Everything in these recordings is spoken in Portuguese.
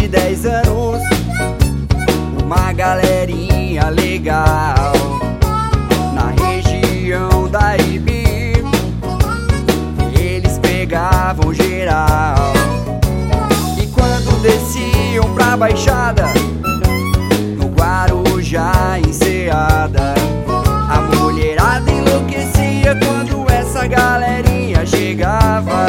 de 10 anos, uma galerinha legal na região da Ibi. Eles pegavam geral e quando desciam pra Baixada, no Guarujá Enseada, a mulherada enlouquecia quando essa galerinha chegava.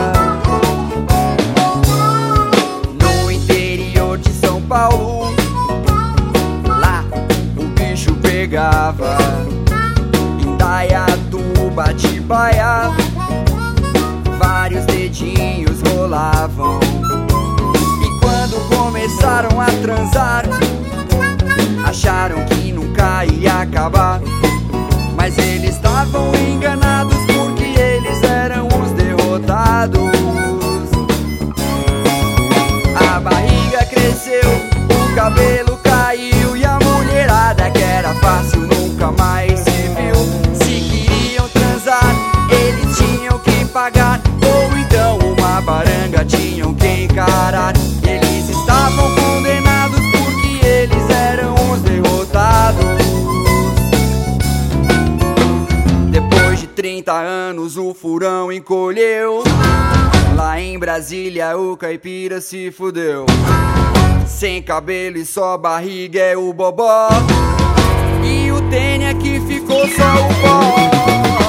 No interior de São Paulo, lá o bicho pegava. Indaiatuba, Atibaia, vários dedinhos rolavam. E quando começaram a transar, acharam que nunca ia acabar, mas eles estavam enganados, porque eles eram os derrotados. A barriga cresceu, o cabelo caiu, e a mulherada que era fácil nunca mais se viu. Se queriam transar, eles tinham que pagar, ou então uma baranga tinham que encarar. Eles estavam condenados, porque eles eram os derrotados. Depois de 30 anos o furão encolheu, lá em Brasília o caipira se fudeu. Sem cabelo e só barriga é o bobó, e o tênis aqui ficou só o pó.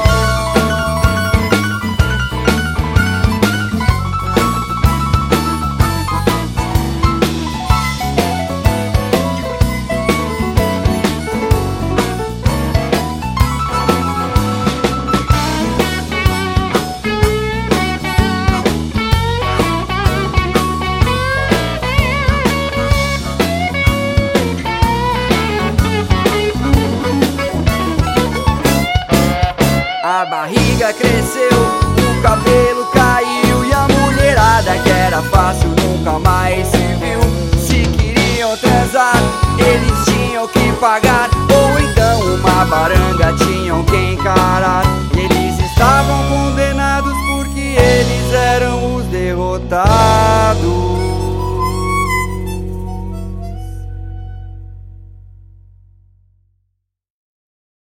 A barriga cresceu, o cabelo caiu, e a mulherada que era fácil nunca mais se viu. Se queriam transar, eles tinham que pagar, ou então uma baranga tinham que encarar.